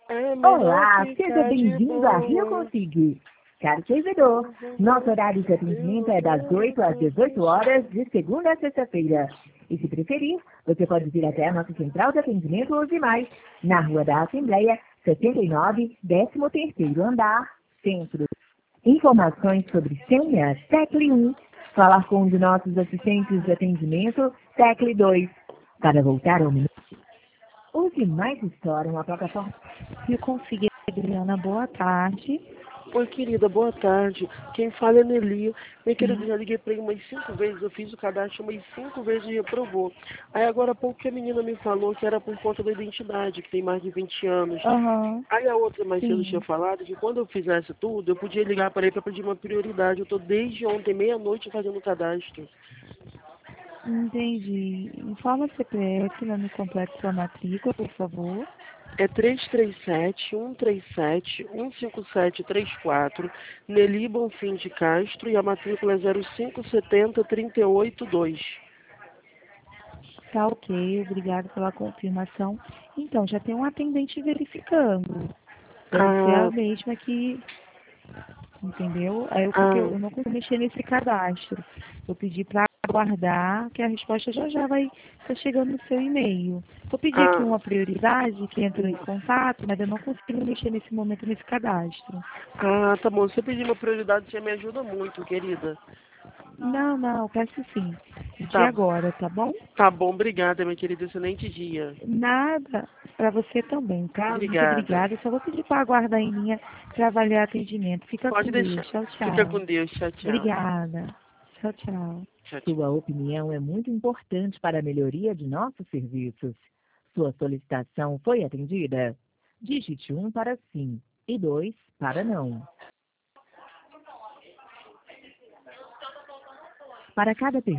É melhor Olá, seja ficar de bem-vindo à Rio boa. Consig. Caro servidor, nosso horário de atendimento é das 8 às 18 horas, de segunda a sexta-feira. E se preferir, você pode vir até a nossa central de atendimento Os Demais, na Rua da Assembleia, 79, 13º andar, Centro. Informações sobre senha, tecle 1. Falar com um de nossos assistentes de atendimento, tecle 2. Para voltar ao menu, Os Demais estouram a plataforma. Eu consigo, Adriana, boa tarde. Oi, querida, boa tarde. Quem fala é Nelly. Minha querida, Sim. já liguei pra ele umas 5 vezes. Eu fiz o cadastro umas 5 vezes e reprovou. Aí agora há pouco que a menina me falou que era por conta da identidade, que tem mais de 20 anos. Aham, Aí a outra mais cedo tinha sim. falado que quando eu fizesse tudo, eu podia ligar para ele para pedir uma prioridade. Eu tô desde ontem, meia-noite, fazendo o cadastro. Entendi. Informa o CPF, nome completo sua matrícula, por favor. É 337-137-15734, Nelly Bonfim de Castro, e a matrícula é 0570-382. Tá ok, obrigado pela confirmação. Então, já tem um atendente verificando. Deve ser a Ah, mesma que, entendeu? Aí ah, eu não consigo mexer nesse cadastro. Eu pedi para aguardar, que a resposta já já vai estar chegando no seu e-mail. Vou pedir aqui ah, uma prioridade que entrou em contato, mas eu não consigo mexer nesse momento nesse cadastro. tá bom. Se você pedir uma prioridade, você me ajuda muito, querida. Não, não, peço sim. De Tá, agora, tá bom? tá bom, obrigada, minha querida. Excelente dia. Nada. Para você também, tá? Muito Obrigada. obrigada. Eu só vou pedir para aguardar em linha para avaliar atendimento. Fica Pode com deixar. Deus. Tchau, Fica tchau. com Deus. Tchau, tchau. Obrigada. Tchau, tchau. Tchau, tchau. Sua opinião é muito importante para a melhoria de nossos serviços. Sua solicitação foi atendida? Digite 1 para sim e 2 para não. Para cada